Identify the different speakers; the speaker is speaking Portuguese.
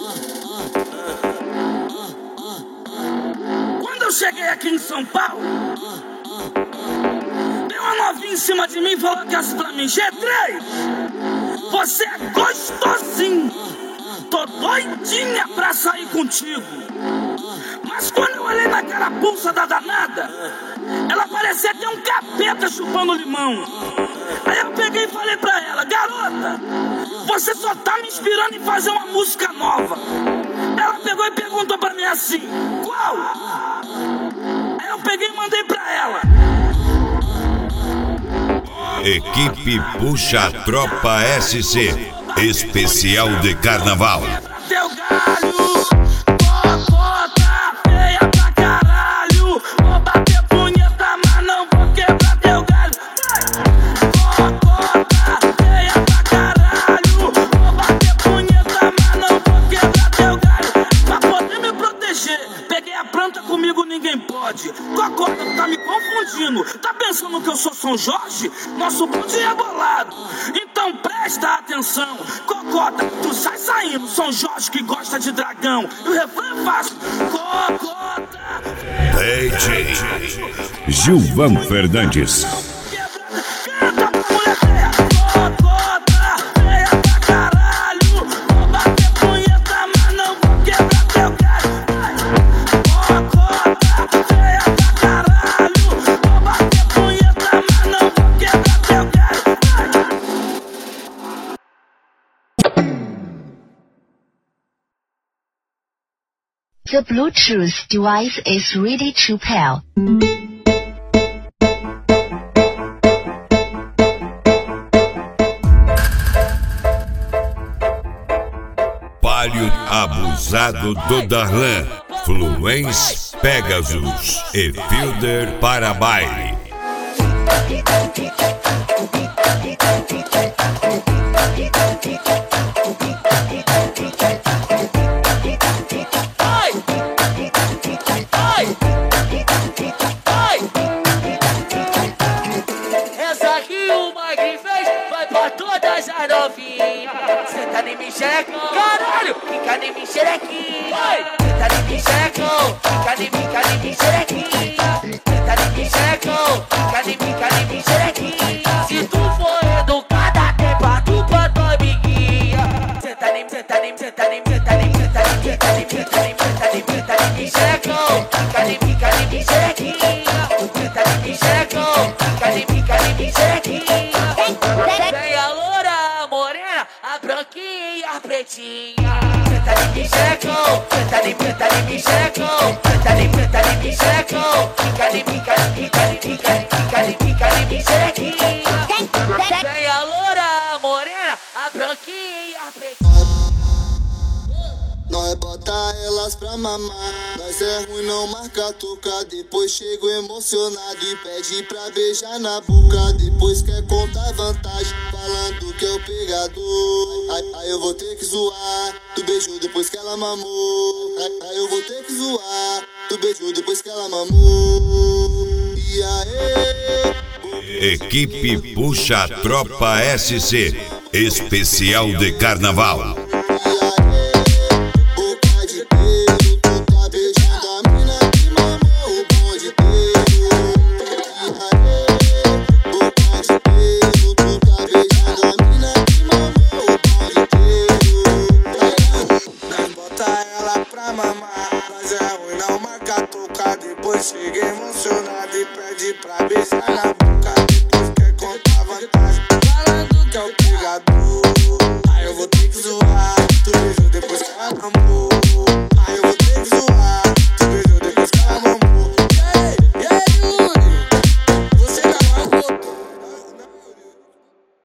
Speaker 1: Quando eu cheguei aqui em São Paulo, tem uma novinha em cima de mim e falou que assim pra mim: G3, você é gostosinho, tô doidinha pra sair contigo. Mas quando eu olhei naquela pulsa da danada, ela parecia ter um capeta chupando limão. Aí eu peguei e falei pra ela: garota, você só tá me inspirando em fazer uma música nova. Ela pegou e perguntou pra mim assim: qual? Aí eu peguei e mandei pra ela:
Speaker 2: Equipe Puxa Tropa SC, especial de carnaval.
Speaker 1: Teu galho, cocota, feia pra caralho. Vou bater punheta, mas não vou quebrar teu galho. Cocota, feia pra caralho. Vou bater punheta, mas não vou quebrar teu galho. Pra poder me proteger, peguei a planta, comigo ninguém pode. Cocota, tá me confundindo. Tá pensando que eu sou São Jorge? Nosso bonde é bolado. Então presta atenção. Cocota, tu sai saindo. São Jorge que gosta de dragão. E o refrão é fácil: Cocota.
Speaker 2: DJ
Speaker 3: Gilvan Fernandes.
Speaker 1: Canta pra mulher feia. Cocota, feia pra caralho. Vou bater punheta, mas não vou quebrar teu galho. Cocota, feia pra caralho. Vou bater punheta, mas não vou quebrar teu galho.
Speaker 4: The Bluetooth device is ready to pair.
Speaker 2: Palio Abusado do Darlan, Fluence Pegasus e Fielder para baile.
Speaker 5: Essa aqui o Mike fez, vai pra todas as novinhas. Senta em mim, xerecão, caralho, fica em mim, xerequinha. Senta em mim, xerecão, fica em mim, xerequinha. Senta em mim, xerecão, fica em mim, xerequinha. Se tu for educada, tem pra tu pra tua amiguinha. Senta em mim, xerecão, fica em mim, xerequinha. Senta em mim, xerecão, fica em mim, xerequinha. Tem a loura, a morena, a branquinha e a pretinha. Senta em mim, xerecão, senta em mim, xerecão. Senta em mim, xerecão, fica em mim, xerequinha. Tem a loura, a morena, a branquinha e a pretinha.
Speaker 6: Nós bota elas pra mamar. Nós é ruim, não marca toca. Depois chego emocionado e pede pra beijar na boca. Depois quer contar vantagem, falando que é o pegador. Aí eu vou ter que zoar. Tu beijou depois que ela mamou. Aí eu vou ter que zoar. Tu beijou depois que ela mamou. E aí?
Speaker 2: Equipe Puxa Tropa SC, especial de carnaval.
Speaker 6: Depois chega emocionado e pede pra beijar na boca. Depois quer contar vantagem, falando que é o pegador. Aí eu vou ter que